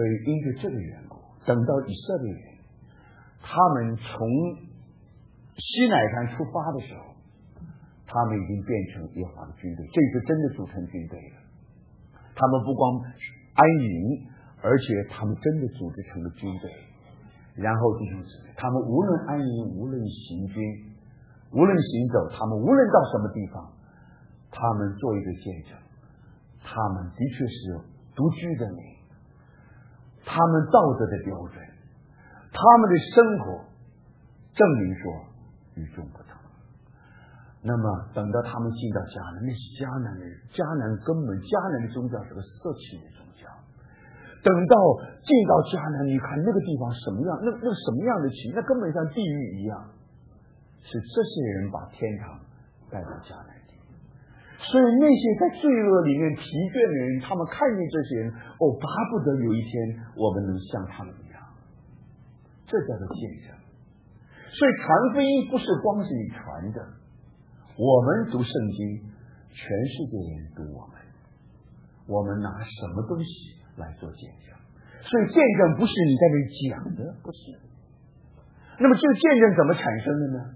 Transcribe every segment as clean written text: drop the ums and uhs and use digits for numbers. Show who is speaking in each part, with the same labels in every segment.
Speaker 1: 所以因着这个缘故，等到以色列人他们从西乃山出发的时候，他们已经变成耶和华的军队，这次真的组成军队了。他们不光安营，而且他们真的组织成了军队。然后弟兄姊妹，他们无论安营，无论行军，无论行走，他们无论到什么地方，他们做一个见证，他们的确是有独居的灵，他们道德的标准，他们的生活证明说与众不同。那么等到他们进到迦南，那是迦南的人，迦南根本迦南的宗教是个色情的宗教。等到进到迦南，你看那个地方什么样，那什么样的情，那根本像地狱一样。是这些人把天堂带到迦南地，所以那些在罪恶里面疲倦的人，他们看见这些人，巴不得有一天我们能像他们一样。这叫做见证。所以传福音不是光是你传的，我们读圣经，全世界人读我们拿什么东西来做见证？所以见证不是你在那里讲的，不是。那么这个见证怎么产生的呢？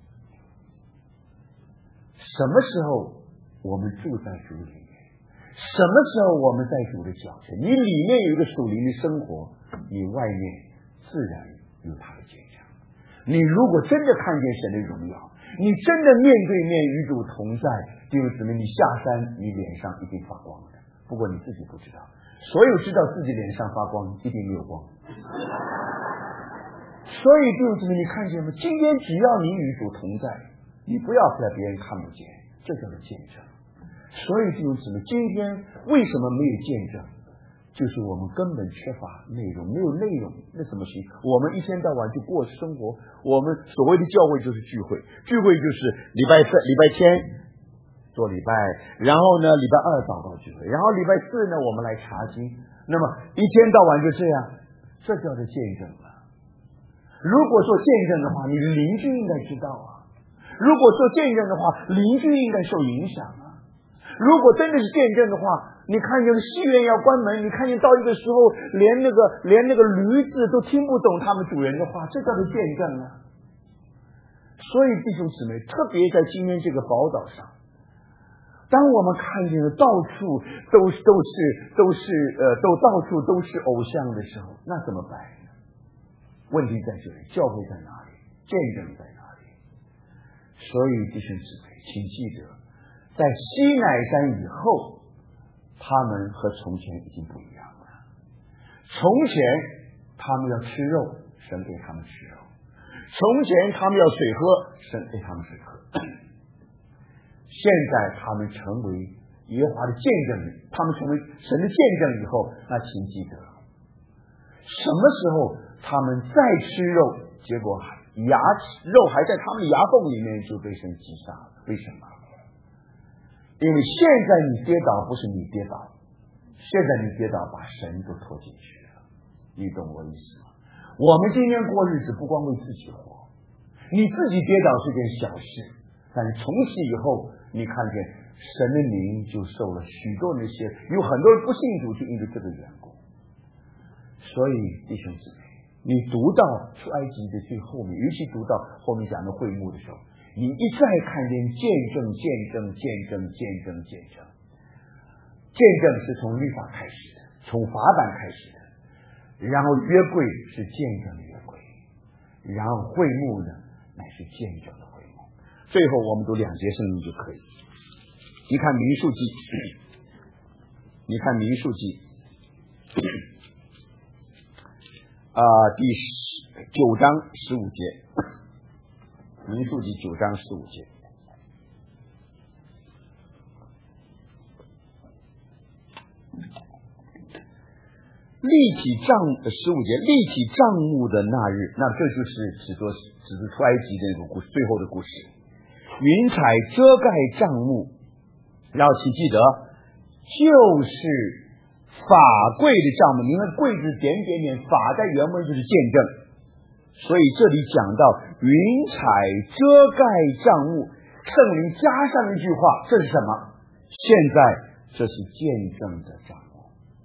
Speaker 1: 什么时候我们住在主里面？什么时候我们在主的脚前？你里面有一个属灵的生活，你外面自然有他的见证。你如果真的看见神的荣耀，你真的面对面与主同在，弟兄姊妹，你下山你脸上一定发光的。不过你自己不知道，所有知道自己脸上发光一定没有光。所以弟兄姊妹，你看见吗？今天只要你与主同在，你不要在别人看不见，这叫做见证。所以弟兄姊妹，今天为什么没有见证？就是我们根本缺乏内容，没有内容，那怎么行？我们一天到晚就过生活，我们所谓的教会就是聚会，聚会就是礼拜天做礼拜，然后呢礼拜二祷告聚会，然后礼拜四呢我们来查经，那么一天到晚就这样，这叫做见证了。如果说见证的话，你的邻居应该知道啊；如果说见证的话，邻居应该受影响啊。如果真的是见证的话，你看见戏院要关门，你看见到一个时候连那个驴子都听不懂他们主人的话，这叫做见证啊。所以弟兄姊妹，特别在今天这个宝岛上，当我们看见的到处都到处都是偶像的时候，那怎么办？问题在这里，教会在哪里？见证在哪里？所以弟兄姊妹，请记得，在西乃山以后，他们和从前已经不一样了。从前他们要吃肉，神给他们吃肉；从前他们要水喝，神给他们水喝。现在他们成为耶和华的见证人，他们成为神的见证以后，那请记得，什么时候他们再吃肉，结果肉还在他们的牙缝里面，就被神击杀了。为什么？因为现在你跌倒不是你跌倒，现在你跌倒把神都拖进去了。你懂我意思吗？我们今天过日子不光为自己活，你自己跌倒是件小事，但是从此以后你看见神的名就受了许多那些，有很多人不信主就因为这个缘故。所以弟兄姊妹，你读到出埃及的最后面，尤其读到后面讲的会幕的时候，你一再看见见证。见证是从律法开始的，从法版开始的，然后约柜是见证的约柜，然后会幕呢乃是见证的会幕。最后我们读2节圣经就可以。你看民数记，第9章15节，民数记9章15节。立起帐15节，立起帐幕的那日，那这就是指着出埃及的那个故事，最后的故事。云彩遮盖帐幕，然后请记得，就是法柜的帐幕。你看柜子点，法在原文就是见证，所以这里讲到云彩遮盖帐幕，圣灵加上一句话，这是什么？现在这是见证的帐幕。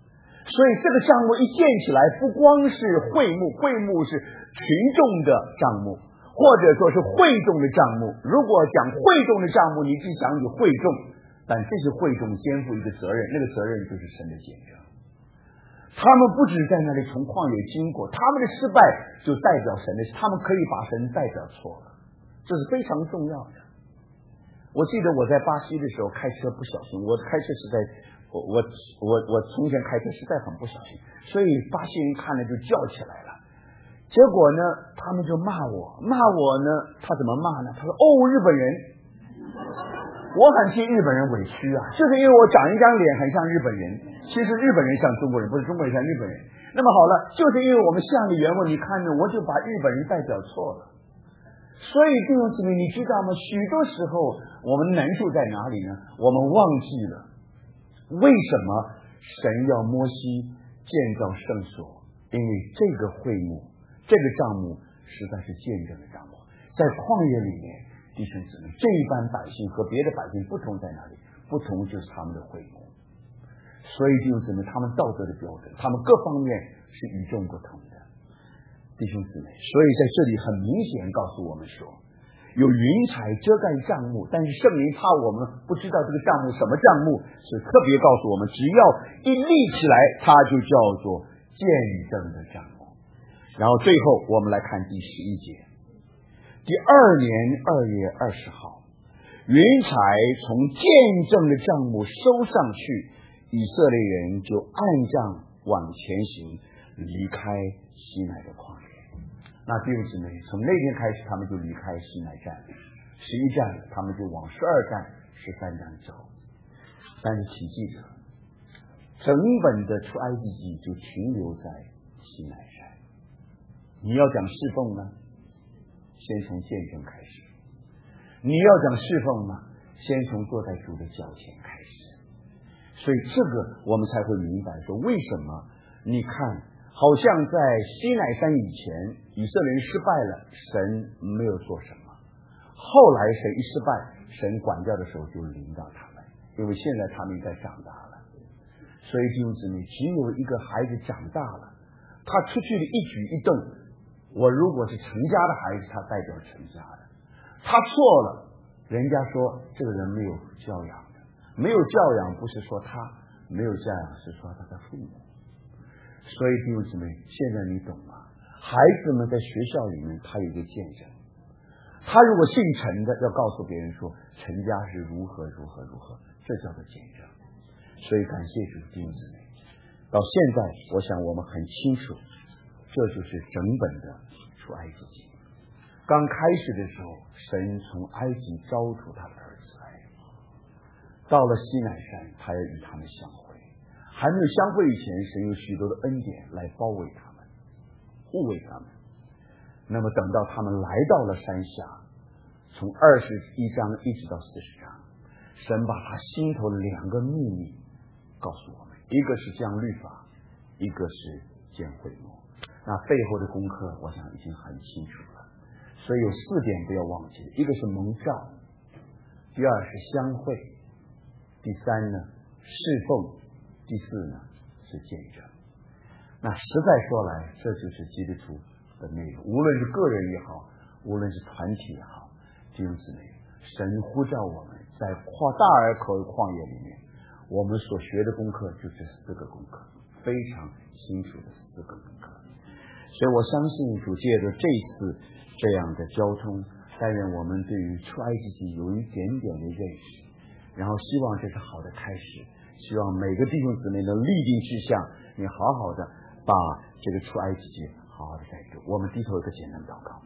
Speaker 1: 所以这个帐幕一建起来，不光是会幕，会幕是群众的帐幕，或者说是会众的帐幕。如果讲会众的帐幕，你只想起会众，但这些会众肩负一个责任，那个责任就是神的见证。他们不止在那里从旷野经过，他们的失败就代表神的，他们可以把神代表错了，这是非常重要的。我记得我在巴西的时候开车不小心，我开车实在我从前开车实在很不小心，所以巴西人看了就叫起来了。结果呢，他们就骂我呢，他怎么骂呢？他说：“哦，日本人。”我很替日本人委屈啊，就是因为我长一张脸很像日本人，其实日本人像中国人，不是中国人像日本人。那么好了，就是因为我们像的原文，你看呢，我就把日本人代表错了。所以弟兄姊妹，你知道吗？许多时候我们难处在哪里呢？我们忘记了为什么神要摩西建造圣所，因为这个会幕，这个帐幕实在是见证的帐幕。在旷野里面，弟兄姊妹，这一般百姓和别的百姓不同在哪里？不同就是他们的会幕。所以弟兄姊妹，他们道德的标准，他们各方面是与众不同的。弟兄姊妹，所以在这里很明显告诉我们说，有云彩遮盖帐幕，但是圣灵怕我们不知道这个帐幕什么帐幕，是特别告诉我们，只要一立起来，它就叫做见证的帐幕。然后最后我们来看第11节，第2年2月20号，云彩从见证的帐幕收上去，以色列人就按杖往前行，离开西乃的旷野。那弟兄姊妹，从那天开始，他们就离开西乃站11站，他们就往12站、13站走。但是请记得，整本的出埃及记就停留在西乃山。你要讲侍奉呢，先从见证开始；你要讲侍奉呢，先从坐在主的脚前开始。所以这个我们才会明白说，为什么你看好像在西乃山以前以色列人失败了，神没有做什么，后来神一失败，神管教的时候就临到他们，因为现在他们应该长大了。所以弟兄姊妹，只有一个孩子长大了，他出去的一举一动，我如果是成家的孩子，他代表成家的，他错了，人家说这个人没有教养的，没有教养不是说他没有教养，是说他的父母。所以弟兄姊妹，现在你懂吗？孩子们在学校里面他有一个见证，他如果姓陈的要告诉别人说陈家是如何如何如何，这叫做见证。所以感谢主，弟兄姊妹，到现在我想我们很清楚，这就是整本的出埃及记。刚开始的时候，神从埃及招出他的儿子来，到了西乃山，他要与他们相会。还没有相会以前，神有许多的恩典来包围他们，护卫他们。那么等到他们来到了山下，从21章一直到40章，神把他心头的2个秘密告诉我们，一个是降律法，一个是建会幕。那背后的功课我想已经很清楚了，所以有4点不要忘记，一个是蒙召，第2是相会，第3呢侍奉，第4呢是见证。那实在说来，这就是基督徒的内容，无论是个人也好，无论是团体也好，弟兄姊妹，神呼召我们在大而可旷野里面，我们所学的功课就这4个功课，非常清楚的4个功课。所以我相信主借着这次这样的交通，但愿我们对于出埃及记有一点点的认识，然后希望这是好的开始，希望每个弟兄姊妹能立定志向，你好好的把这个出埃及记好好的带读。我们低头一个简单祷告。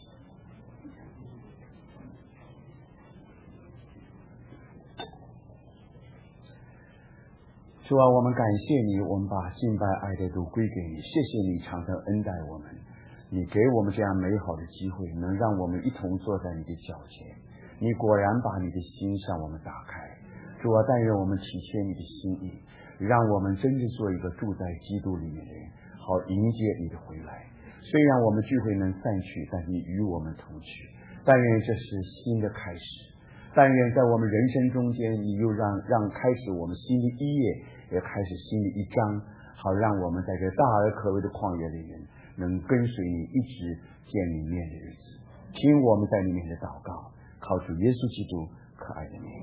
Speaker 1: 主啊，我们感谢你，我们把敬拜爱的都归给你，谢谢你常常恩待我们，你给我们这样美好的机会，能让我们一同坐在你的脚前，你果然把你的心向我们打开。主啊，但愿我们体贴你的心意，让我们真正做一个住在基督里面的人，好迎接你的回来。虽然我们聚会能散去，但你与我们同去。但愿这是新的开始，但愿在我们人生中间，你又让开始我们新的一页，也开始新的一章， 好让我们在这大而可畏的旷野里面能跟随你一直见你面的日子。听我们在你面前的祷告，靠主耶稣基督可爱的名。